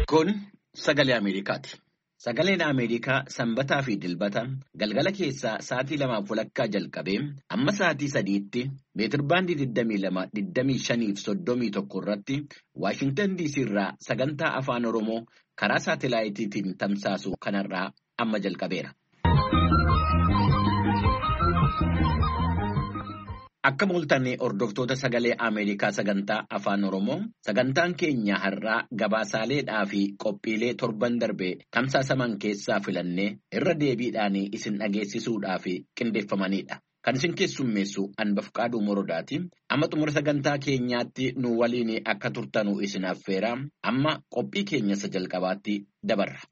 Kun sagalee Ameerikaati. Sagaleen Ameerikaa sanbataa fi dilbata galgala keessaa sa'aatii 2:00 jalqabee amma sa'aatii 3tti meetirbaandii 22, 25 fi 31 irratti Waashintan DC irraa sagantaa afaan Oromoo karaa saatelaayitiin tamsaasu kanarraa amma jalqabeera. Akka mul'atan hordoftoota sagalee Ameerikaa sagantaa afaan Oromoo sagantaan keenya har'aa gabaasaaleedhaa fi qophiilee torban darbee tamsaasaman keessaa filannee irra deebiidhaan isin dhageessisuudhaaf qindeeffamanidha. Kan isin keessummeessu Anbafqaaduu Morodaati. Amma xumura sagantaa keenyaatti nu waliin akka turtanu isin affeera. Amma qophii keenya isa jalqabaatti dabarra.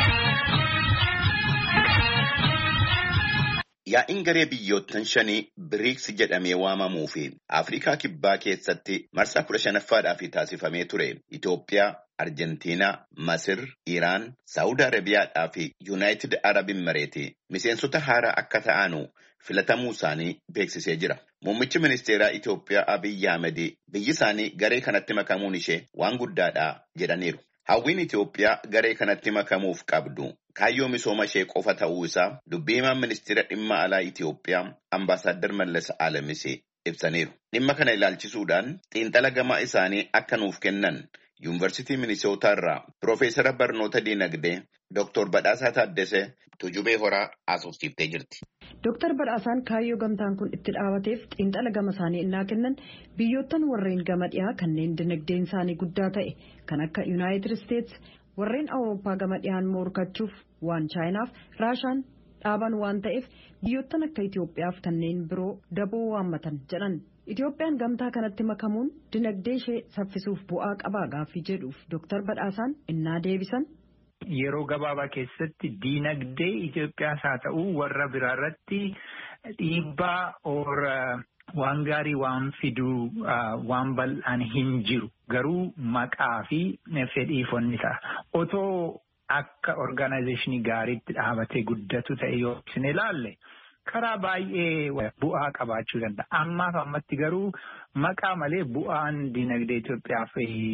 Yaa'iin garee biyyoottan shanii BRICS jedhamee waamamuu fi Afrikaa Kibbaa keessatti marsaa 15ffaadhaaf taasifamee ture. Itoophiyaa, Arjentiinaa, Masir, Iraan, Saawud Arabiyaadhaa fi Yuunaayitid Arab Imireetii miseensota haaraa akka ta'anu filatamuu isaanii beeksisee jira. Muummichi ministeeraa Itoophiyaa Abiyyi Ahmed biyyi isaanii garee kanatti makamuun ishee waan guddaadha jedhaniiru. Hawwiin Itoophiyaa garee kanatti makamuuf qabdu kaayyoo misooma ishee qofa ta'uu isaa dubbii himaan ministeera dhimma alaa Itoophiyaa Ambaasaadder Mallas Alamis ibsaniiru. Dhimma kana ilaalchisuudhaan xiinxala gamaa isaanii akka nuuf kennan Yuunivarsiitii Minisootaa irraa Piroofeesara Barnoota Diinagdee Dr. Badhaasaa Taaddasee Tujubee Horaa haasofsiiftee jirti. Dr. Badhaasaan kaayyoo gamtaan kun itti dhaabateef xiinxala gama isaanii innaa kennan biyyoottan warreen gama dhiyaa kanneen dinagdeen isaanii guddaa ta'e kan akka Yuunaayitid Isteets warreen Awurooppaa gama dhiyaan morkachuuf waan Chaayinaaf Raashaan dhaaban waan ta'eef biyyoottan akka Itoophiyaaf kanneen biroo daboo waammatan jedhan. Itoophiyaan gamtaa kanatti makamuun dinagdee ishee saffisuuf bu'aa qabaa gaaffii jedhuuf Dr. Badhaasaan innaa deebisan. Yeroo gabaabaa keessatti diinagdee Itoophiyaas haa ta'u warra biraarratti dhiibbaa waan gaarii waan fiduu waan bal'aan hin jiru. Garuu maqaa fi fedhiifonni ta'a. Otoo akka orgaanayizeeshinii gaariitti dhaabatee guddatu ta'e yoo isin ilaalle karaa baay'ee bu'aa qabaachuu danda'a. Ammaaf ammatti garuu maqaa malee bu'aan diinagdee Itoophiyaaf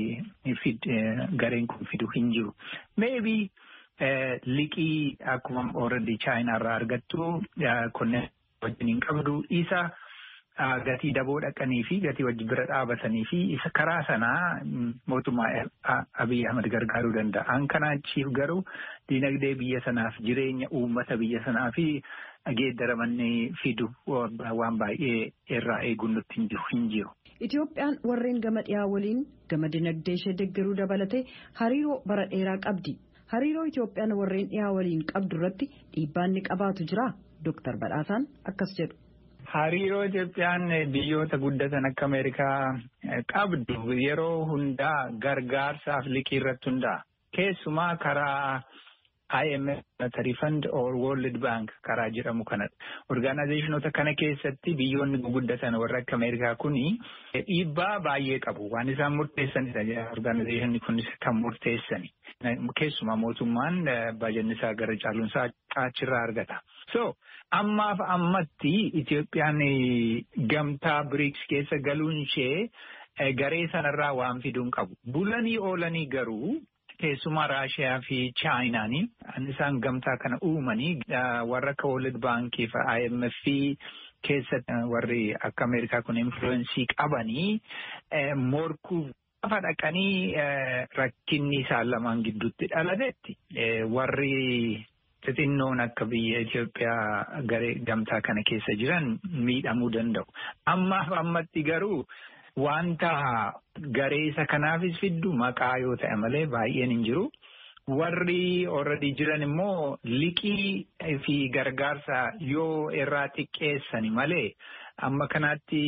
gareen kun fidu hin jiru. Maybe liqii akkuma already Chaayinaa irraa argattu kunneen wajjin hin qabdu isa gatii daboo dhaqanii fi gatii wajjin bira dhaabatanii fi isa karaa sanaa mootummaa Abiyyi Ahmed gargaaruu danda'a. An kanaachiif garuu diinagdee biyya sanaaf jireenya uummata biyya sanaa fi geeddaramanii fidu waan baay'ee irraa eeguun nutti hin jiru. Itoophiyaan warreen gama dhiyaa waliin gama dinagdee ishee deeggaruu dabalatee hariiroo bara dheeraa qabdi. Hariiroo Itoophiyaan warreen dhiyaa waliin qabdu irratti dhiibbaan ni qabaatu jira. Dr. Badhaasaan akkas jedhu. Hariiroo Itoophiyaan biyyoota guddatan akka Ameerikaa qabdu yeroo hundaa gargaarsaaf liqii irratti hundaa. Keessumaa karaa IMF Monetary Fund or World Bank karaa jedhamu kanadha. Orgaanayizeeshinoota kana keessatti biyyoonni guguddatan warra akka Ameerikaa kuni dhiibbaa baay'ee qabu. Waan isaan murteessanidha. Orgaanayizeeshinni kunis kan murteessani. Keessumaa mootummaan baajanni isaa gara caaluunsaa achirraa argata. So ammaaf ammatti Itoophiyaan gamtaa BRICS keessa galuun ishee garee sanarraa waan fiduun qabu. Bulanii oolanii garuu keessumaa Raashiyaa fi Chaayinaan isaan gamtaa kana uumanii warra akka World Baankii fi IMF keessatti warri akka Ameerikaa kun influensii qabanii morkuuf lafa dhaqanii rakkinni isaan lamaan gidduutti dhalatetti warri xixinnoon akka biyya Itoophiyaa garee gamtaa kana keessa jiran miidhamuu danda'u. Ammaaf ammatti garuu wanta garee isa kanaafis fiddu maqaa yoo ta'e malee baay'een hin jiru. Warri already jiran immoo liqii fi gargaarsa yoo irraa xiqqeessani malee amma kanaatti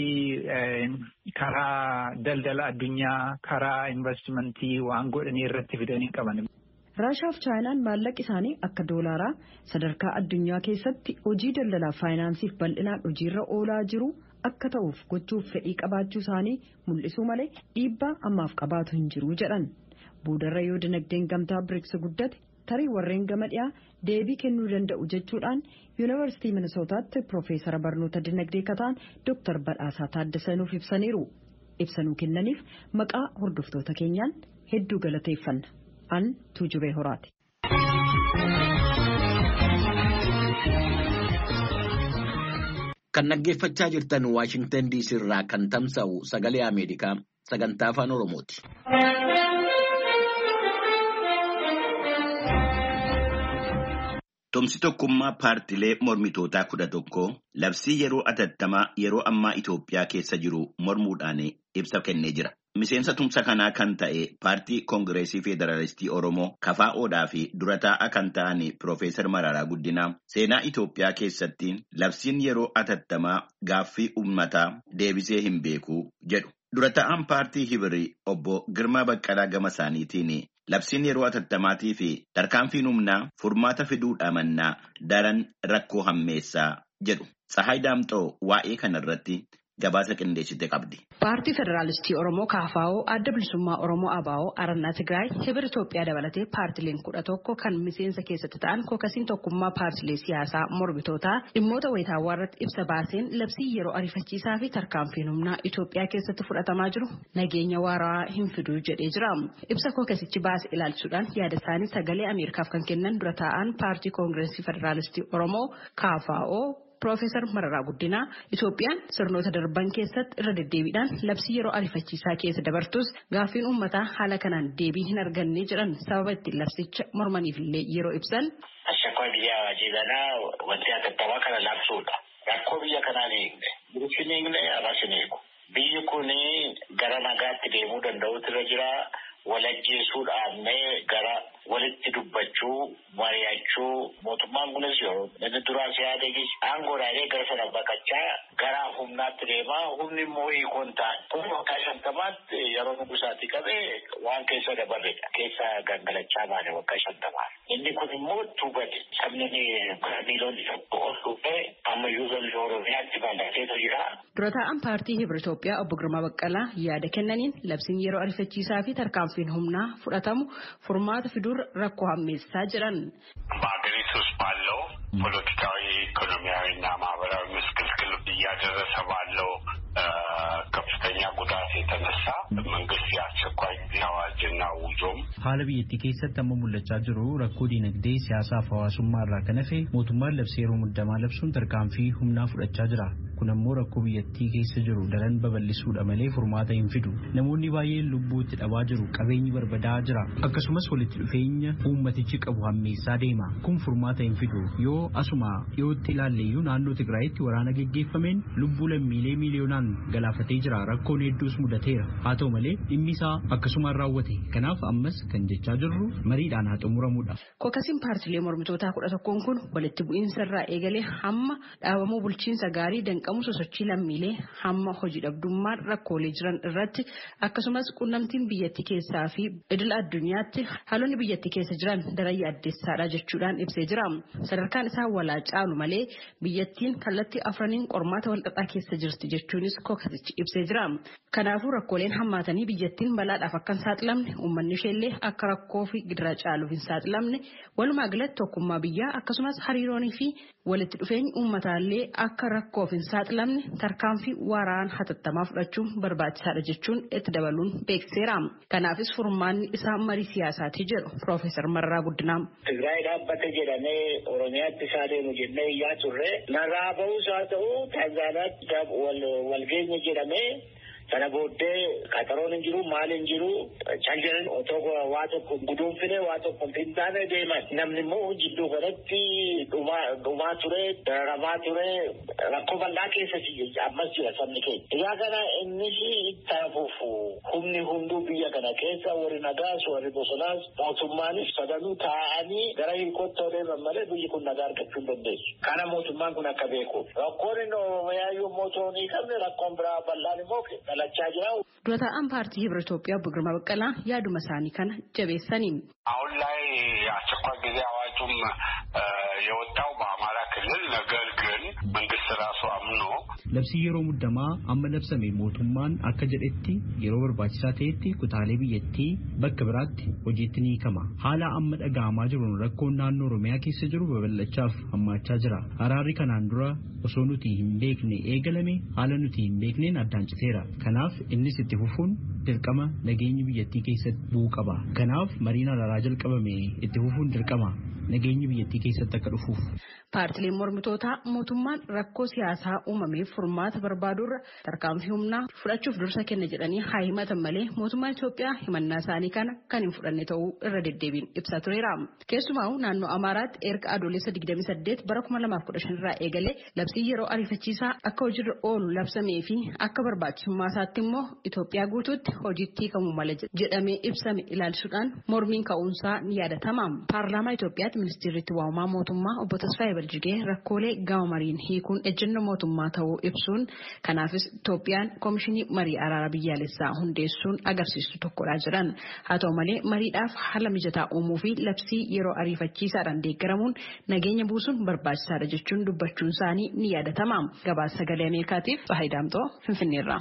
karaa daldala addunyaa karaa investimentii waan godhanii irratti fidanii qaban. Raashaa fi Chaayinaan maallaqi isaanii akka doolaaraa sadarkaa addunyaa keessatti hojii daldalaa faayinaansiif bal'inaan hojiirra oolaa jiru akka ta'uuf gochuuf fedhii qabaachuu isaanii mul'isuu malee dhiibbaa ammaaf qabaatu hin jiru jedhan. Boodarra yoo dinagdeen gamtaa BRICS guddate tarii warreen gama dhiyaa deebii kennuu danda'u jechuudhaan Yuunivarsiitii Minisootaatti Piroofeesara Barnoota Dinagdee kataan Dr. Badhaasaa Taaddasee nuuf ibsaniiru. Ibsanuu kennaniif maqaa hordoftoota keenyaan hedduu galateeffanna. An Tuujubee Horaati. Kan dhaggeeffachaa jirtan Waashingtan DC irraa kan tamsa'u sagalee Ameerikaa sagantaa afaan Oromooti. Tumsi tokkummaa paartilee mormitootaa 11 labsii yeroo atattamaa yeroo ammaa Itoophiyaa keessa jiru mormuudhaan ibsa kennee jira. Miseensa tumsa kanaa kan ta'e paartii Koongireesii Federaalistii Oromoo KFO'dhaa fi dura taa'aa kan ta'an Piroofeesar Mararaa Guddinaa seenaa Itoophiyaa keessatti labsiin yeroo atattamaa gaaffii uummataa deebisee hin beeku jedhu. Dura taa'aan paartii Hibirii obbo Girmaa Baqqalaa gama isaaniitiin labsiin yeroo atattamaatii fi tarkaanfiin humnaa furmaata fiduudha mannaa daran rakkoo hammeessaa jedhu. Tsahaay Daamxoo waa'ee kanarratti gabaasa qindeessite qabdi. Paartii Federaalistii Oromoo KFO, Adda Bilisummaa Oromoo ABO, Arannaa Tigraay, Hibir Itoophiyaa dabalatee paartileen 11 kan miseensa keessatti ta'an kookasiin tokkummaa paartilee siyaasaa mormitootaa dhimmoota wayitaawwaa irratti ibsa baaseen labsii yeroo ariifachiisaa fi tarkaanfiin humnaa Itoophiyaa keessatti fudhatamaa jiru nageenya waaraa hin fiduu jedhee jira. Ibsa kookasichi baase ilaalchuudhaan yaada isaanii sagalee Ameerikaaf kan kennan dura taa'an paartii Koongireesii Federaalistii Oromoo KFO Piroofeesar Mararaa Guddinaa Itoophiyaan sirnoota darban keessatti irra deddeebiidhaan labsii yeroo ariifachiisaa keessa dabartus gaaffiin uummataa haala kanaan deebii hin arganne jedhan sababa ittiin labsicha mormaniif illee yeroo ibsan. Ashakkoo biyya wajiibanaa wanti atattamaa kana labsuudha. Rakkoo biyya kanaa ni eegne. Bilishin eegne aras hin eegu. Biyyi kun gara nagaatti deemuu danda'utu irra jira. Walajjeesuudhaan gara walitti dubbachuu, mari'achuu mootummaan kunis yeroo inni duraa siyaadegis aangoodhaalee gara sana baqachaa gara humnaatti deemaa humni immoo hiikoon ta'a. Kun waggaa 50 yeroo nugusaatti qabee waan keessa dabarredha. Keessa gangalachaa baane waggaa 50. Inni kun immoo tuubate sabni miiloonni tokko ol dhufee ammayyuu lolli Oromiyaatti bal'ateetu jira. Dura taa'aan paartii Hibir Itoophiyaa obbo Girmaa Baqqalaa yaada kennaniin labsiin yeroo ariifachiisaa fi tarkaanfiin humnaa fudhatamu furmaata fiduur rakkoo hammeessaa jiran. በሀገሪቱ ውስጥ ባለው ፖለቲካዊ ኢኮኖሚያዊና ማህበራዊ ምስቅልቅል እያደረሰ ባለው ከፍተኛ ጉዳት የተነሳ መንግስት የአስቸኳይ ጊዜ አዋጅና ውጆም haala biyyattii keessatti amma mul'achaa jiru rakkoo diinagdee siyaasaaf hawaasummaa irraa kan hafe mootummaan labsii yeroo muddamaa labsuun tarkaanfii humnaa fudhachaa jira. Kun ammoo rakkoo biyyattii keessa jiru daran babal'isuudha malee furmaata hin fidu. Namoonni baay'een lubbuutti dhabaa jiru, qabeenyi barbadaa jira. Akkasumas walitti dhufeenya uummatichi qabu hammeessaa deema. Kun furmaata hin fidu. Yoo asuma dhiyootti ilaalleeyyuu naannoo Tigraayitti waraana geggeeffameen lubbuu lammiilee miiliyoonaan galaafatee jira. Rakkoon hedduus mudateera. Haa ta'u malee dhimmi isaa akkasumaan raawwate. Kanaaf ammas kan jechaa jirru mariidhaan haa xumuramudha. Kookasiin paartilee mormitootaa 11 kun walitti bu'iinsa irraa eegalee hamma dhaabamuu bulchiinsa gaarii danqamu sosochii lammiilee hamma hojii dhabdummaan rakkoolee jiran irratti akkasumas quunnamtiin biyyattii keessaa fi idil addunyaatti haalonni biyyattii keessa jiran daran yaaddeessaadha jechuudhaan ibsee jira. Sadarkaan isaa walaa caalu malee biyyattiin kallattii afraniin qormaata walxaxaa keessa jirti jechuunis kookasichi ibsee jira. Kanaafuu rakkooleen hammaatanii biyyattiin balaadhaaf akka hin saaxilamne uummanni isheellee akka rakkoo fi gidira caaluuf hin saaxilamne walumaa galatti tokkummaa biyyaa akkasumas hariiroonii fi walitti dhufeenyi uummataallee akka rakkoof hin saaxilamne tarkaanfii waraanaa hatattamaa fudhachuun barbaachisaadha jechuun itti dabaluun beeksiseera. Kanaafis furmaanni isaa marii siyaasaati jedhu Piroofeesar Mararaa Guddinaa. Tigraay dhaabbate jedhamee Oromiyaatti isaa deemu jennee iyyaa turre narraa ba'uus haa ta'u Taanzaaniyaatti walgeenye jedhamee sana booddee qaxaroon hin jiru maal hin jiru caljalan otoo waa tokko guduunfine waa tokko hin taane deeman namni immoo jidduu kanatti dhumaa ture dararamaa ture rakkoo bal'aa keessa ammas jira sabni keenya. Egaa kana innis ittaafuuf humni hunduu biyya kana keessa warri nagaas warri bosonaas mootummaanis sadanuu taa'anii gara hiikootti deeman malee biyyi kun nagaa argachuu hin dandeessu. Kana mootummaan kun akka beeku rakkoon inni Oromiyaayyuu mootummaa hin qabne rakkoon biraa bal'aan immoo dura taa'aan paartii Hibir Itoophiyaa obbo Girmaa Baqqalaa yaaduma isaanii kana jabeessaniin አሁን ላይ አስቸኳይ ጊዜ አዋጁም የወጣው በአማራ ክልል ነገር ግን መንግስት ራሱ አምኖ labsii yeroo muddamaa amma labsame mootummaan akka jedhetti yeroo barbaachisaa ta'etti kutaalee biyyattii bakka biraatti hojiitti ni hiikama. Haala amma dhaga'amaa jiruun rakkoon naannoo Oromiyaa keessa jiru babal'achaaf hammaachaa jira. Araarri kanaan dura osoo nuti hin beekne eegalame haala nuti hin beekneen addaan citeera. Kanaaf innis itti fufuun dirqama nageenyi biyyattii keessatti bu'uu qaba. Kanaaf mariin araaraa jalqabame itti fufuun dirqama. Nageenyi biyyattii keessatti akka dhufuuf. Paartileen mormitootaa mootummaan rakkoo siyaasaa uumameef furmaata barbaadurra tarkaanfii humnaa fudhachuuf dursa kenna jedhanii haa himatan malee mootummaan Itoophiyaa himannaa isaanii kana kan hin fudhanne ta'uu irra deddeebiin ibsaa tureera. Keessumaa naannoo Amaaraatti erga adoolessa 28 bara 2015 irraa eegalee labsii yeroo ariifachiisaa akka hojiirra oolu labsamee fi akka barbaachisummaa isaatti immoo Itoophiyaa guutuutti hojiitti hiikamuu mala jedhamee ibsame ilaalchisuudhaan mormiin ka'uunsaa ni yaadatama. Paarlaamaa Itoophiyaatti ministeerri itti waamamaa mootummaa obbo Tasfaayee Baljigee rakkoolee gama mariin hiikuun ejjennoo mootummaa ta'uu ibsuun kanaafis Itoophiyaan koomishinii marii araara biyyaalessaa hundeessuun agarsiistu tokkodha jedhan. Haa ta'u malee mariidhaaf haala mijataa uumuu fi labsii yeroo ariifachiisaadhaan deeggaramuun nageenya buusuun barbaachisaadha jechuun dubbachuun isaanii ni yaadatama. Gabaasa sagalee Ameerikaatiif Tsahaay Daamtoo Finfinneerraa.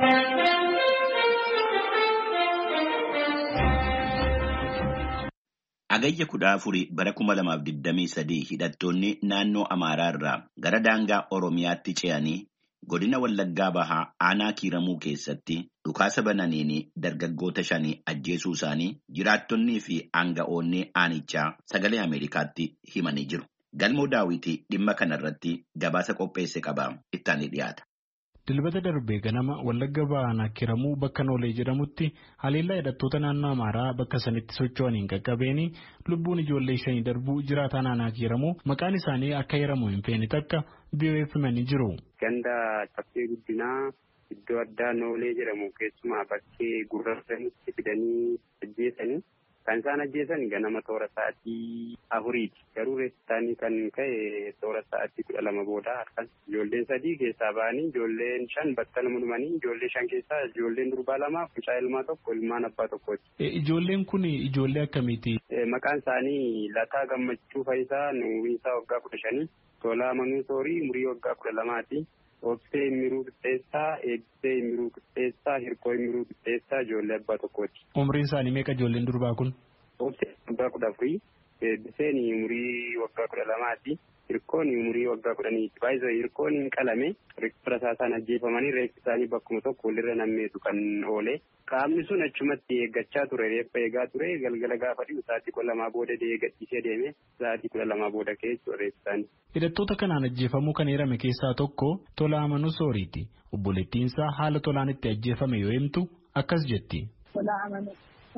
Agayya 14 bara 2023 hidhattoonni naannoo Amaaraa irraa gara daangaa Oromiyaatti ce'anii godina Wallaggaa Bahaa aanaa Kiiramuu keessatti dhukaasa bananiin dargaggoota 5 ajjeesuu isaanii jiraattonnii fi aanga'oonni aanichaa sagalee Ameerikaatti himanii jiru. Galmoo Daawwitii dhimma kanarratti gabaasa qopheesse qaba. Ittaanii dhiyaata. Dilbata darbee ganama Wallagga Bahaa Kiiramuu bakka Noolee jedhamutti haleellaa hidhattoota naannoo Amaaraa bakka sanitti socho'aniin qaqqabeeni lubbuun ijoollee 5 darbuu jiraataa naannoo Kiiramuu maqaan isaanii akka heeramu hin feene takka beeksifamanii jiru. Ganda caffee guddinaa iddoo addaa Noolee jedhamu keessumaa bakkee gurraachanitti fidanii ajjeesanii kan isaan ajjeesan ganama toora sa'aatii 4ti. Garuu reessaanii kan ka'e toora sa'aatii 12 booda harkan ijoolleen 3 keessaa ba'anii ijoolleen 5 battaluma dhumanii ijoollee 5 keessaa ijoolleen durbaa 2 mucaa ilmaa 1 ilmaan abbaa 1. Ijoolleen kun ijoollee akkamiiti? Maqaan isaanii Lataa Gammachuu Fayisaa umriin isaa waggaa 15, Tolaa Manuu Soorii umurii waggaa 12ti. Obsee Immiruu Qixxeessaa, Eebbisee Immiruu Qixxeessaa, Hirkoo Immiruu Qixxeessaa ijoollee abbaa 1ti. Umriin isaanii meeqa ijoolleen durbaa kun? Obsee waggaa 14, Eebbiseen umurii waggaa 12ti, Hirkoon umurii waggaa 10ti. Baay'ee Hirkoon hin qalame reeffa isaanii ajjeefamanii reeffi isaanii bakkuma tokko walirra nammeetu kan oole. Qaamni sun achumatti eeggachaa ture reeffa eegaa ture galgala gaafa dhiyu sa'aatii 12 booda gadhiisee deeme sa'aatii 12 booda keessa reeffi isaanii. Hidhattoota kanaan ajjeefamuu kan eerame keessaa tokko Tolaa Manuu Sooriiti. Obboleettiinsaa haala Tolaan itti ajjeefame yoo himtu akkas jetti. Tolaa Manuu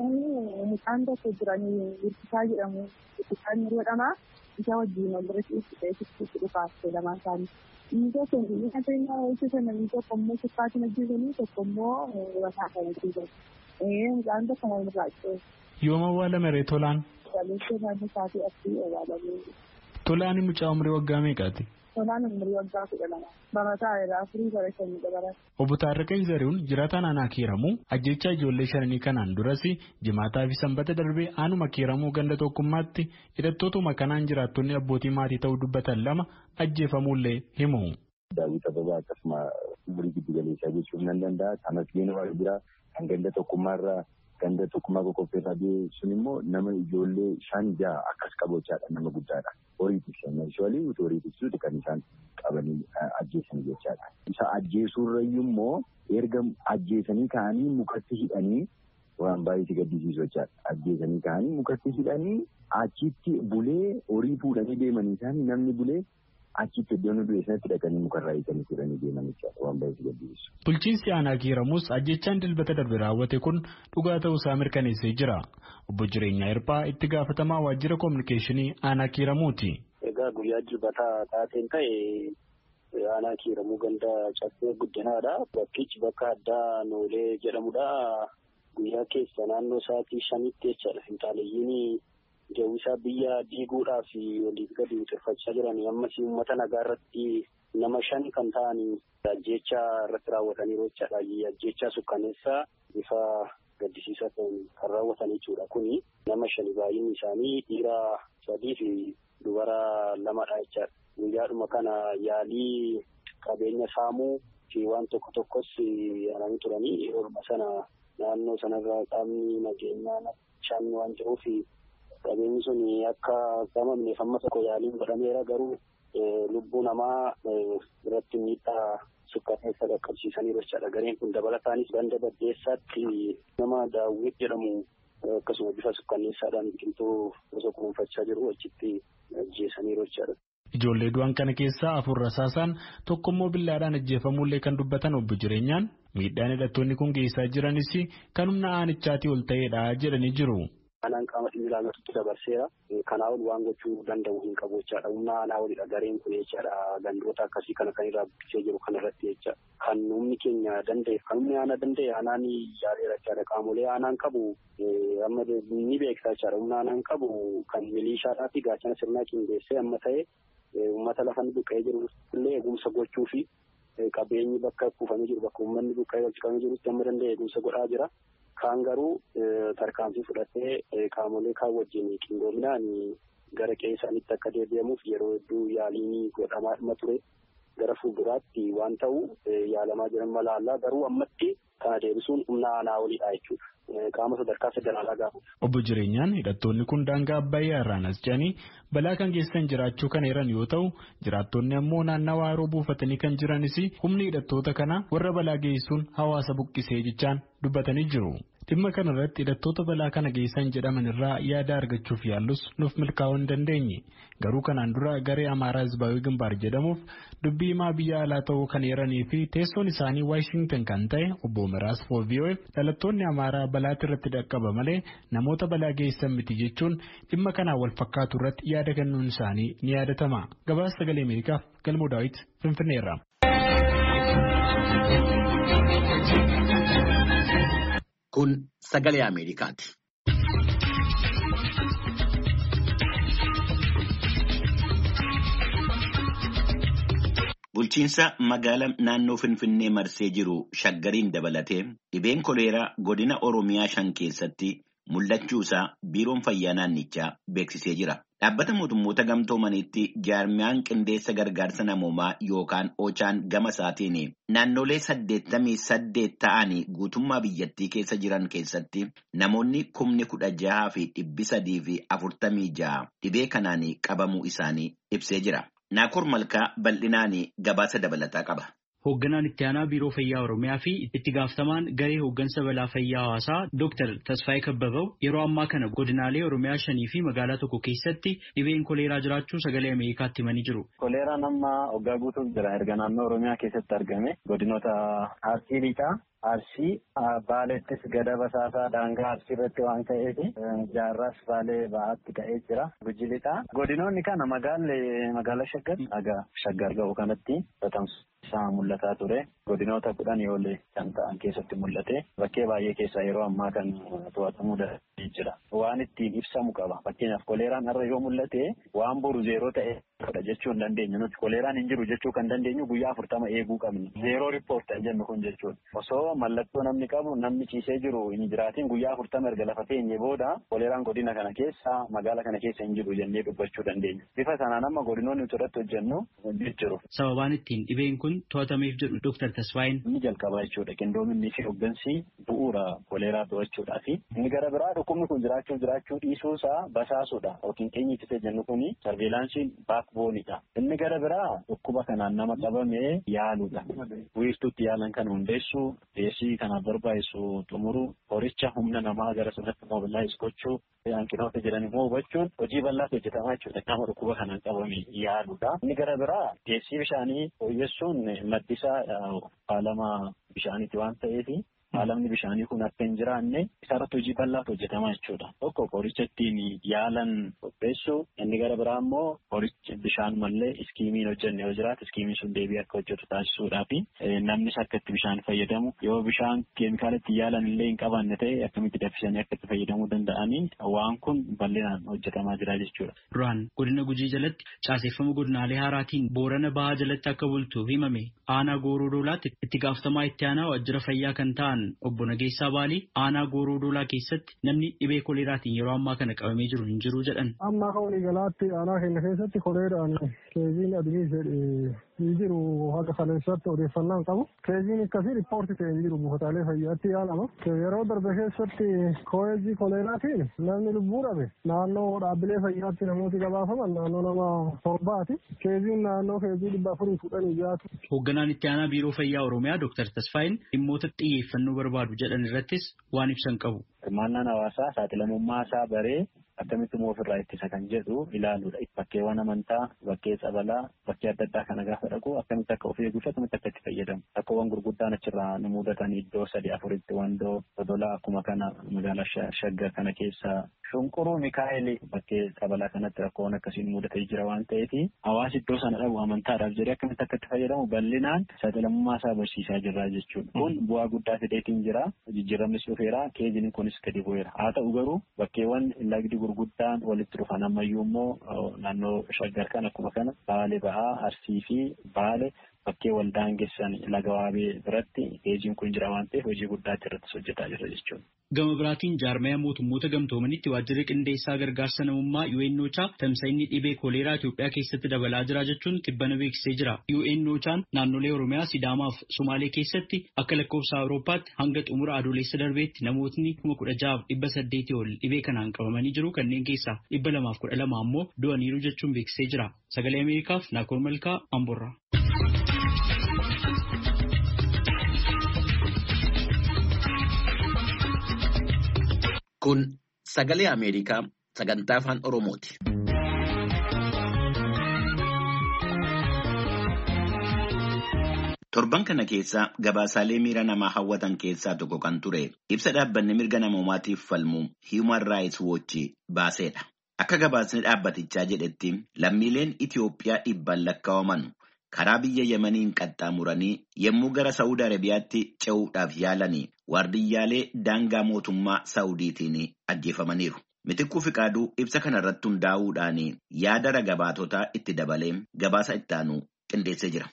mucaan tokko jiranii Hirkisaa jedhamu Hirkisaan yeroo isa wajjin walirratti dhufaafte lamaan isaanii. Inni tokko inni adeemaa hojjetan namni tokko immoo sukkaatiin ajjeesanii tokko immoo wasaa kan ajjeesan. Mucaan tokko nama irraa yooma awwaalame ree Tolaan? Walitti naannoo isaatii asii awwaalame. Tolaan mucaa umrii waggaa meeqaati? Tolaan umurii waggaa 12. Barataa irraa 4 baratan. Obbo Taarraqeen Zarihuun jiraataa naannoo Kiiramuu ajjechaa ijoollee 5 kanaan duras jimaataa fi sanbata darbee aanuma Kiiramuu ganda tokkummaatti hidhattootuma kanaan jiraattonni abbootii maatii ta'uu dubbatan 2 ajjeefamuullee himu. Daawwiti Ababaa akkasuma umurii giddu galeessaa jechuun nan danda'a. Kanas geenuma jira kan ganda tokkummaarraa ganda tokkummaa qoqqoofeerraa sun immoo nama ijoollee 5-6 akkas qabochaadha nama guddaadha. Horiitis meeshaalee horiitis kan isaan qabanii ajjeesanii jechaadha. Isa ajjeesuurrayyuu immoo erga ajjeesanii ka'anii mukatti hidhanii waan baay'ee gaddisiisu jechaadha. Ajjeesanii ka'anii mukatti hidhanii achitti bulee horii fuudhanii deemanii isaanii namni bulee achitti iddoo nu du'e sanatti dhaqanii mukarraa eeganii fuudhanii deeman jechaadha waan baay'ee gaddisiisu. Bulchiinsi aanaa Kiiramuus ajjechaan dilbata darbe raawwate kun dhugaa ta'uusaa mirkaneessee jira. Obbo Jireenyaa Hirphaa itti gaafatamaa waajjira koominikeeshinii aanaa Kiiramuuti. Egaa guyyaa dilbataa taateen ta'e aanaa Kiiramuu ganda caffee guddinaadha. Bakkichi bakka addaa Noolee jedhamudha. Guyyaa keessa naannoo sa'aatii 5tti jechaadha. Finxaaleeyyiin jawwisaa biyya diiguudhaaf waliif gadi uffachaa jiran ammas uummata nagaa irratti nama 5 kan ta'an ajjechaa irratti raawwataniiru jechaadha. Ajjechaa sukkaneessaa bifa gaddisiisaa ta'een kan raawwatan jechuudha. Kuni nama 5 baay'inni isaanii dhiira 3 fi dubara 2dha jechaadha. Guyyaadhuma kana yaalii qabeenya saamuu fi waan tokkos yaalanii turanii orma sana naannoo sanarraa qaamni nageenyaa shan waan jiruuf qabeenyi sun akka qabamneef amma tokko yaaliin godhameera garuu lubbuu namaa irratti miidhaa sukkanneessa qaqqabsiisaniiru jechaadha. Gareen kun dabalataanis ganda baddeessaatti nama Daawwit jedhamu akkasuma bifa sukkanneessaadhaan biqiltuu osoo kunuunfachaa jiru achitti ajjeesaniiru jechaadha. Ijoollee du'an kana keessaa 4 rasaasaan tokkommoo billaadhaan ajjeefamullee kan dubbatan obbo Jireenyaan miidhaan hidhattoonni kun geessaa jiranis kan humna aanichaatii ol ta'edha jedhanii jiru. Aanaan qaama dhimmi ilaallatutti dabarseera. Kanaa ol waan gochuu danda'u hin qabu jechaadha. Humna aanaa olidha gareen kun jechaadha. Gandoota akkasii kana kan irraa buqqisee jiru kanarratti jecha. Kan humni keenya danda'e kan humni aanaa danda'e aanaan yaaleera jechaadha. Qaamolee aanaan qabu amma ni beeksa jechaadha. Humna aanaan qabu kan milishaadhaa fi gaachana sirnaa qindeessee amma ta'e uummata lafa inni buqqa'ee jiru illee eegumsa gochuu fi qabeenyi bakka kuufamee jiru bakka uummanni buqqa'ee wal qabamee jirutti amma danda'e eegumsa godhaa jira. Kaan garuu tarkaanfii fudhatee qaamolee kaan wajjin qindoominaan gara qe'ee isaaniitti akka deebi'amuuf yeroo hedduu yaaliin godhamaa ture. Gara fuulduraatti waan ta'u yaalamaa jiran malaallaa garuu ammatti kana deebisuun humna aanaa olidha jechuudha. Qaama sadarkaa federaalaa gaafata. Obbo Jireenyaan hidhattoonni kun daangaa Abbayyaa irraan as jedhanii balaa kan geessan jiraachuu kan eeran yoo ta'u jiraattonni ammoo naannawaa Haroo buufatanii kan jiranis humni hidhattoota kana warra balaa geessuun hawaasa buqqisee jechaan dubbatanii jiru. Dhimma kana irratti hidhattoota balaa kana geessan jedhaman irraa yaada argachuuf yaallus nuuf milkaa'uu hin dandeenye. Garuu kanaan dura garee Amaaraa Hizbaawi Gimbaar jedhamuuf dubbii himaa biyya alaa ta'uu kan eeranii fi teessoon isaanii Waashingtan kan ta'e obbo Miraas VOA dhalattoonni Amaaraa balaatti irratti dhaqqaba malee namoota balaa geessan miti jechuun dhimma kanaan wal fakkaatu irratti yaada kennuun isaanii ni yaadatama. Gabaasa Sagalee Ameerikaaf Galmoo Daawit Finfinneerra. Kun Sagalee Ameerikaati. Bulchiinsa magaalaa naannoo Finfinnee marsee jiru shaggariin dabalatee dhibeen koleeraa godina Oromiyaa 5 keessatti mul'achuusaa biiroon fayyaa naannichaa beeksisee jira. Dhaabbata mootummoota gamtoomaniitti jaarmiyaan qindeessa gargaarsa namoomaa yookaan ochaan gama isaatiin naannolee 88 ta'anii guutummaa biyyattii keessa jiran keessatti namoonni 16,346 dhibee kanaan qabamuu isaanii ibsee jira. Naakoor Malkaa bal'inaan gabaasa dabalataa qaba. Hoogganaan itti aanaa biiroo fayyaa Oromiyaa fi itti gaafatamaan garee hooggansa balaa fayyaa hawaasaa Dr. Tasfaayee Kabbabaw yeroo ammaa kana godinaalee Oromiyaa 5 fi magaalaa tokko keessatti dhibeen koleeraa jiraachuu sagalee Ameerikaatti himanii jiru. Koleeraan amma waggaa guutuuf jira erga naannoo Oromiyaa keessatti argame godinoota Arsii Lixaa, Arsii Baalettis gada basaasaa daangaa Arsii irratti waan ta'eef Jaarraas Baalee ba'aatti ka'ee jira. Guji Lixaa godinoonni kana magaalaa Shaggar ga'u kanatti isaa mul'ataa ture. Godinoota 10 oolee kan ta'an keessatti mul'ate. Bakkee baay'ee keessaa yeroo ammaa kan to'atamuu danda'ee jira. Waan ittiin ibsamu qaba. Fakkeenyaaf koleeraan har'a yoo mul'ate waan boru zeeroo ta'e jechuu hin dandeenyu. Nuti koleeraan hin jiru jechuu kan dandeenyu guyyaa 40 eeguu qabna. Zeeroo riippoorta jennu kun jechuudha. Osoo mallattoo namni qabu namni ciisee jiru hin jiraatiin guyyaa 40 erga lafa teenye booda koleeraan godina kana keessa magaala kana keessa hin jiru jennee dubbachuu dandeenya. Bifa sanaan amma godinoonni irratti hojjennu jiru. Sababaan ittiin dhibeen kun to'atameef jedhu Dr. Tasfaayeen. Inni jalqabaa jechuudha. Qindoominni fi hooggansi bu'uura koleeraa to'achuudhaa fi inni gara biraa dhukkubni kun jiraachuu dhiisuusaa basaasuudha. Yookiin eenyuutti jennu kuni sarveelaansiin baakboonidha. Inni gara biraa dhukkuba kanaan nama qabamee yaaluudha. Wiirtuutti yaalan kan hundeessu deessii kanaaf barbaachisu xumuru horicha humna namaa gara sanatti mobilaayiz gochuu hanqinoota jiran immoo hubachuun hojii bal'aatu hojjetamaa jechuudha. Nama dhukkuba kanaan qabame yaaluudha. Inni gara biraa deessii bishaanii fooyyessuun maddisaa faalama bishaaniiti waan ta'eef faalamni bishaanii kun akka hin jiraanne isarratti hojii bal'aatu hojjetamaa jechuudha. Tokko qoricha ittiin yaalan qopheessu inni gara biraa immoo qoricha bishaan mallee iskiimiin hojjenne yoo jiraate iskiimiin sun deebii akka hojjetu taasisuudhaa fi namnis akka itti bishaan fayyadamu yoo bishaan keemikaala itti yaalan illee hin qabaanne ta'e akkamitti danfisanii akka itti fayyadamuu danda'anii waan kun bal'inaan hojjetamaa jira jechuudha. Duraan godina Gujii jalatti caaseffama godinaalee haaraatiin Boorana Bahaa jalatti akka bultuuf himame aanaa Gooroo Doolaatti itti gaafatamaa itti aanaa waajjira fayyaa kan ta'an obbo Nageessaa Baalii aanaa Gooroo Doolaa keessatti namni dhibee koleeraatiin yeroo ammaa kana qabamee jiru hin jiru jedhan. Amma akka walii galaatti aanaa keenya keessatti koleeraan keeziin adii jedhe jiru haga kaleessatti odeeffannaan qabu. Keeziin akkasii riippoortii ta'e jiru buufataalee fayyaatti yaalama. Yeroo darbe keessatti koolejii koleeraatiin namni lubbuu dhabe naannoo dhaabbilee fayyaatti namooti gabaafaman naannoo nama 7ti. Keeziin naannoo keezii 416. Hoogganaan itti aanaa biiroo fayyaa Oromiyaa Dr. Tasfaayin dhimmoota xiyyeeffannoo barbaadu jedhan irrattis waan ibsan qabu. Hirmaannaan hawaasaa saaxilamummaa isaa baree akkamitti ofirraa ittisa kan jedhu ilaaluudha. Bakkeewwan amantaa, bakkee sabalaa, bakkee adda addaa kana gaafa dhaqu akkamitti akka of eeguuf akkamitti akka itti fayyadamu. Rakkoowwan gurguddaan achirraa nu mudatan iddoo 3-4tti Wandoo, Dodolaa akkuma kana magaalaa Shaggar kana keessa Shunquruu Mikaa'el bakkee sabalaa kanatti rakkoowwan akkasiin mudatee jira waan ta'eef hawaasi iddoo sana dhabu amantaadhaaf jedhee akkamitti akka itti fayyadamu bal'inaan saaxilamummaa isaa barsiisaa jirra jechuudha. Kun bu'aa guddaa fideetiin jira. Jijjiiramnis dhufeera. Keeziin kunis gadi bu'eera. Haa ta'u garuu bakkeewwan lagdi gurguddaan walitti dhufan ammayyuu immoo naannoo Shaggar kan akkuma kana Baalee Bahaa, Arsii fi Baalee bakkee waldaangessan laga Waabee biratti keeziin kun jira waan ta'eef hojii guddaatti irratti hojjetaa jira jechuudha. Gama biraatiin jaarmaya mootummoota gamtoomanitti waajjirri qindeessaa gargaarsa namummaa UNOChaa tamsa'inni dhibee kooleeraa Itoophiyaa keessatti dabalaa jira jechuun tibbana beeksisee jira. UNOChaan naannolee Oromiyaa, Sidaamaa fi Sumaalee keessatti akka lakkoofsa Awurooppaatti hanga xumura adoolessa darbeetti namootni 16,800 ol dhibee kanaan qabamanii jiru. Kanneen keessaa 212 ammoo du'aniiru jechuun beeksisee jira. Sagalee Ameerikaaf Naakoor Malkaa Amborraa. Kun sagalee Ameerikaa sagantaa afaan Oromooti. Torban kana keessa gabaasaalee miira namaa hawwatan keessaa tokko kan ture ibsa dhaabbanni mirga namoomaatiif falmu Human Rights Watch baaseedha. Akka gabaasni dhaabbatichaa jedhetti lammiileen Itiyoophiyaa dhibbaan lakkaa'aman karaa biyya Yemeniin qaxxaamuranii yommuu gara Saawud Arabiyaatti ce'uudhaaf yaalanii waardiyyaalee daangaa mootummaa Saawudiitiin ajjeefamaniiru. Mitikkuu Fiqaaduu ibsa kanarratti hundaa'uudhaan yaada ragabaatotaa itti dabalee gabaasa itti aanu qindeessee jira.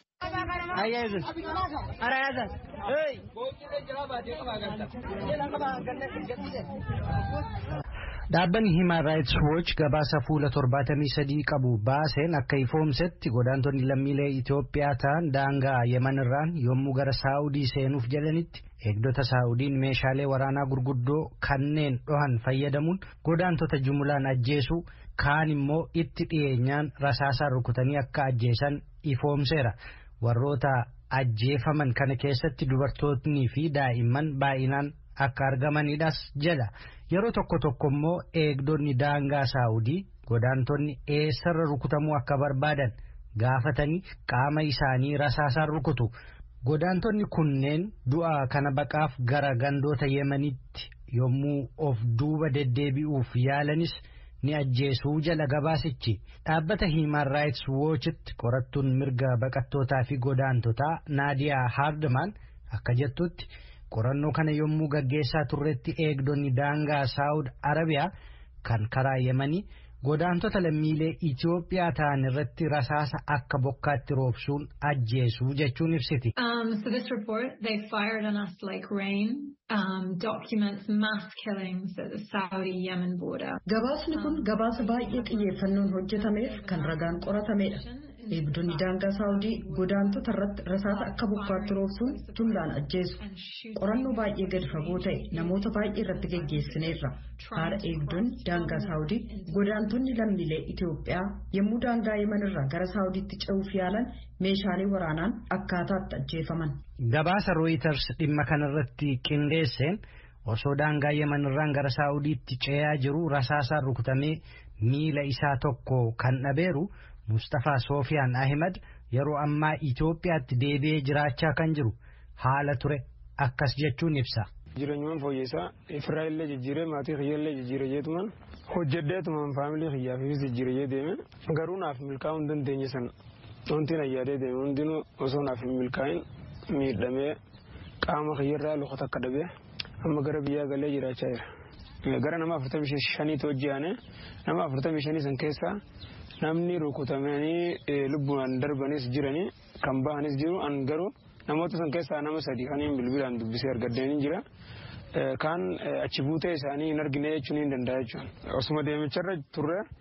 Dhaabbanni Human Rights Watch gabaasa fuula 73 qabu baaseen akka ifoomsetti godaantonni lammiilee Itoophiyaa ta'an daangaa Yemenirraan yommuu gara Saawudii seenuuf jedhanitti eegdota Saawudiin meeshaalee waraanaa gurguddoo kanneen dhohan fayyadamuun godaantota jumlaan ajjeesuu kaan immoo itti dhiyeenyaan rasaasaan rukutanii akka ajjeesan ifoomseera. Warroota ajjeefaman kana keessatti dubartootni fi daa'imman baay'inaan akka argamanidhas jedha. Yeroo tokko tokko immoo eegdonni daangaa Saawudii godaantonni eessarra rukutamuu akka barbaadan gaafatanii qaama isaanii rasaasaan rukutu. Godaantonni kunneen du'a kana baqaaf gara gandoota Yemenitti yommuu of duuba deddeebi'uuf yaalanis ni ajjeesuu jala gabaasichi. Dhaabbata Human Rights Watchitti qorattuun mirga baqattootaa fi godaantotaa Naadiyaa Hardman akka jettutti qorannoo kana yommuu gaggeessaa turretti eegdonni daangaa Saawud Arabiyaa kan karaa Yemanii godaantota lammiilee Itoophiyaa ta'an irratti rasaasa akka bokkaatti roobsuun ajjeesuu jechuun ibsiti. So this report, they fired on us like rain, documents mass killings at the Saudi-Yemen border. Gabaasni kun gabaasa baay'ee xiyyeeffannoon hojjetameef kan ragaan qoratameedha. Eegdonni daangaa Saawudii godaantota irratti rasaasa akka bokkaatti roobsuun jumlaan ajjeesu. Qorannoo baay'ee gadi fagoo ta'e namoota baay'ee irratti geggeessineerra. Haala eegdonni daangaa Saawudii godaantonni lammiilee Itoophiyaa yommuu daangaa Yemenirraa gara Saawudiitti ce'uuf yaalan meeshaalee waraanaan akkaataatti ajjeefaman. Gabaasa Reuters dhimma kanarratti qindeesseen osoo daangaa Yemenirraan gara Saawudiitti ce'aa jiru rasaasaan rukutamee miila isaa tokko kan dhabeeru Mustafaa Soofiyaan Ahimad yeroo ammaa Itoophiyaatti deebi'ee jiraachaa kan jiru haala ture akkas jechuun ibsa. Jireenyumaan fooyyessaa Israa'ellee jijjiiree maatii kiyyaallee jijjiiree jeetumaan hojjedheetumaan faamilii kiyyaafis jijjiiree deeme garuu naaf milkaa'uu hin dandeenye sana wanti na yaadee deeme hundinuu osoo naaf hin milkaa'in miidhamee qaama kiyyarraa luka takka dhabee amma gara biyyaa galee jiraachaa jira. Gara nama 45 hojjeane nama 45 san keessaa namni rukutamanii lubbuudhaan darbanis jiranii kan bahanis jiru an garuu namoota san keessaa nama 3 kaniin bilbilaan dubbisee argadeen jira. Kan achi buutee isaanii hin argine jechuun hin danda'a jechuudha. Osuma deemicharra turre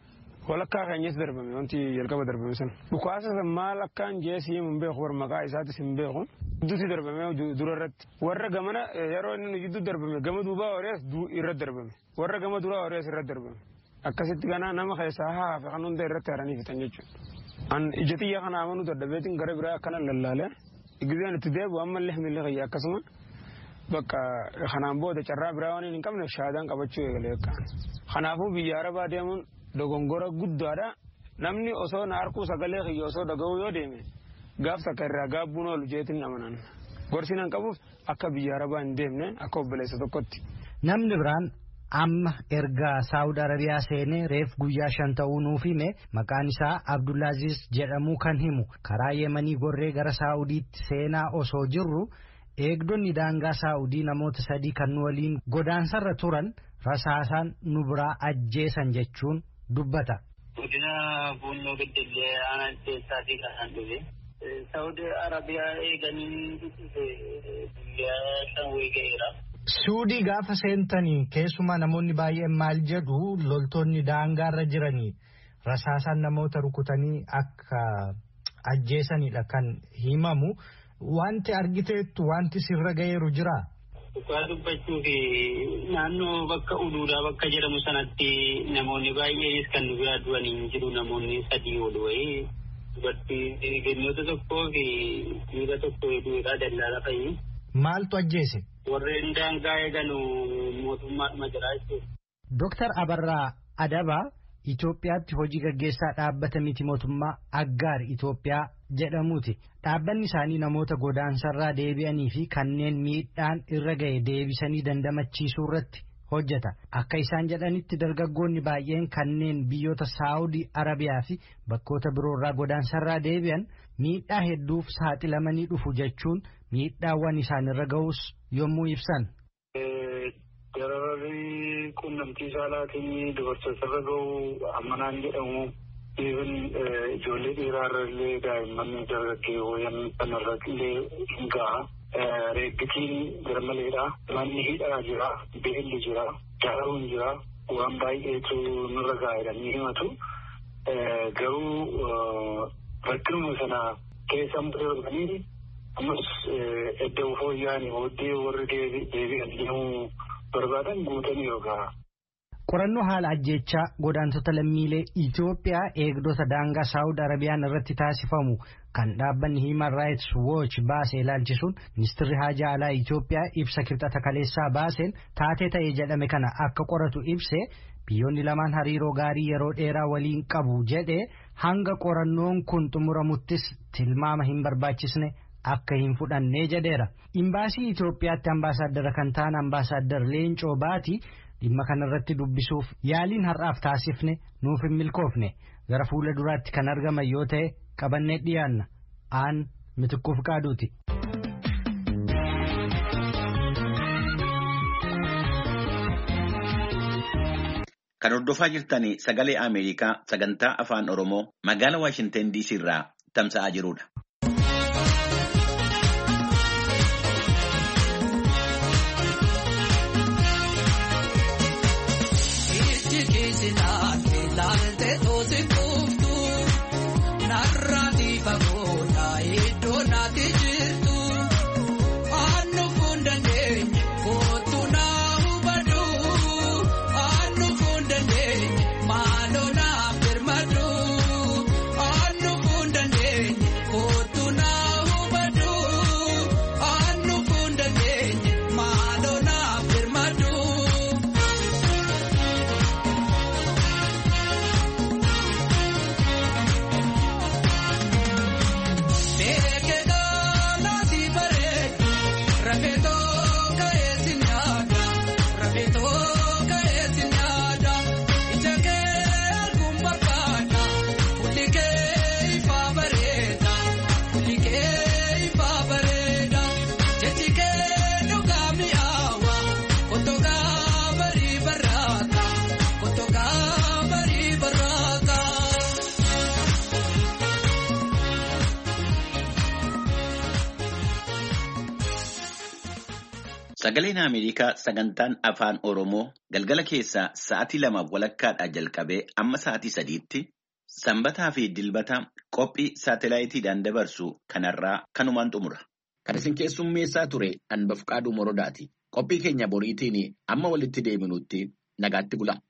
walakkaa keenyas darbame wanti jalqaba darbame san dhukaasa maal akkaan jeesii hin beeku war maqaa isaatis hin beeku gidduutti darbame dura irratti warra gamana yeroo inni gidduu darbame gama duubaa horees irratti darbame warra gama duraa horees irratti darbame akkasitti kana nama keessaa haafe kan hunda irratti haranii fitan jechuudha. An ija xiyyaa kana amanuu dadhabeetiin gara biraa akkana lallaalee gizeen itti deebi'u ammallee himillee kiyya akkasuma bakka kanaan booda carraa biraa waan hin qabne shaadaan qabachuu eegalee akkaan. Kanaafuu biyya Arabaa deemuun dogongora guddaadha. Namni osoo na harkuu sagalee kiyya osoo dhaga'uu yoo deeme gaaf takka irraa gaabbuun oolu jeetiin amanan. Gorsiin an qabuuf akka biyya Arabaa hin deemne akka obboleessa tokkotti. Namni biraan amma erga Saawud Arabiyaa seenee reef guyyaa 5 ta'uu nuuf hime maqaan isaa Abdullaaziz jedhamuu kan himu karaa Yemanii gorree gara Saawudiitti seenaa osoo jirru eegdonni daangaa Saawudii namoota 3 kan nu waliin godaansarra turan rasaasaan nu biraa ajjeesan jechuun dubbata. Godina Buunoo Beddellee aanaa keessaatii kan dhufe Saawud Arabiyaa eeganii guyyaa 5 weegeera. Suudii gaafa seentanii keessumaa namoonni baay'een maal jedhu loltoonni daangaarra jiranii rasaasaan namoota rukutanii akka ajjeesanidha kan himamu. Wanti argiteettu wanti sirra ga'eeru jira. Dhugaa dubbachuu fi naannoo bakka Uluudhaa bakka jedhamu sanatti namoonni baay'eenis kan nu biraa du'anii jiru namoonni 3 ol wayii dubartii gannoota tokkoo fi dhiira tokko hedduudha dallaala fa'i. Maaltu ajjeese? Warreen daangaa eeganu mootummaadhuma jira jechuudha. Dooktar Abarraa Adabaa Itoophiyaatti hojii gaggeessaa dhaabbata miti mootummaa Aggaar Itoophiyaa jedhamuuti. Dhaabbanni isaanii namoota godaansarraa deebi'anii fi kanneen miidhaan irra ga'e deebisanii dandamachiisuu irratti hojjeta. Akka isaan jedhanitti dargaggoonni baay'een kanneen biyyoota Saawudii Arabiyaa fi bakkoota biroorraa godaansarraa deebi'an miidhaa hedduuf saaxilamanii dhufu jechuun miidhaawwan isaan irra ga'us yommuu ibsan. Dararri quunnamtii saalaatiin dubartoota irra ga'u ammanaan jedhamu ijoollee dhiiraarra illee daa'imman dargaggeewwan kanarra illee hin ga'a. Reeggitiin garmaleedha. Manni hidhaa jira, beelli jira, daaruun jira, waan baay'eetu nurra gaa'edha ni himatu. Garuu rakkinuma sana keessa mudanii ammas edda fooyya'anii booddee warri deebi'an deemuu barbaadan guutanii yookaan. Qorannoo haala ajjechaa godaantota lammiilee Itoophiyaa eegdota daangaa Saawud Arabiyaan irratti taasifamu kan dhaabbanni Human Rights Watch baasee ilaalchisuun ministeerri haajaa alaa Itoophiyaa ibsa kibxata kaleessaa baaseen taatee ta'ee jedhame kana akka qoratu ibse biyyoonni lamaan hariiroo gaarii yeroo dheeraa waliin qabu jedhee hanga qorannoon kun xumuramuttis tilmaama hin barbaachisne akka hin fudhannee jedheera. Imbaasii Itoophiyaatti ambaasaaddara kan ta'an ambaasaaddar Leencoo Baatii dhimma kanarratti dubbisuuf yaaliin har'aaf taasifne nuuf hin milkoofne gara fuula duraatti kan argaman yoo ta'e qabannee dhiyaanna. Aan Mitikkuuf Qaaduuti. Kan hordofaa jirtanii sagalee Ameerikaa sagantaa afaan Oromoo magaalaa Waashinten DC irraa tamsa'aa jirudha. Sagaleen Ameerikaa sagantaan afaan Oromoo galgala keessaa sa'aatii 2:00 jalqabee amma sa'aatii 3:00 sanbataa fi dilbata qophii saatalaayitiidhaan dabarsu kanarraa kanumaan xumura. Kan isin keessummeessaa ture Anbafqaaduu Morodaati. Qophii keenya boriitiin amma walitti deebinutti nagaatti bula.